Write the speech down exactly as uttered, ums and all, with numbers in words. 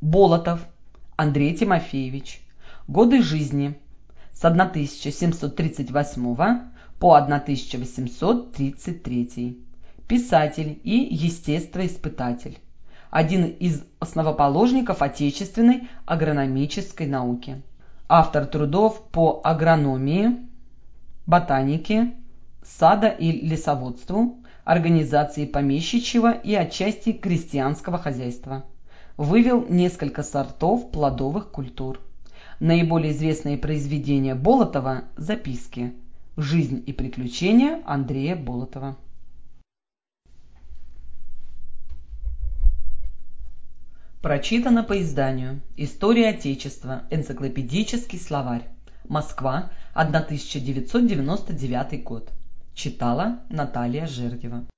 Болотов Андрей Тимофеевич. Годы жизни с тысяча семьсот тридцать восьмого по тысяча восемьсот тридцать третий. Писатель и естествоиспытатель. Один из основоположников отечественной агрономической науки. Автор трудов по агрономии, ботанике, сада- и лесоводству, организации помещичьего и отчасти крестьянского хозяйства. Вывел несколько сортов плодовых культур. Наиболее известные произведения Болотова – записки. Жизнь и приключения Андрея Болотова. Прочитано по изданию «История Отечества. Энциклопедический словарь». Москва, тысяча девятьсот девяносто девятый год. Читала Наталья Жердева.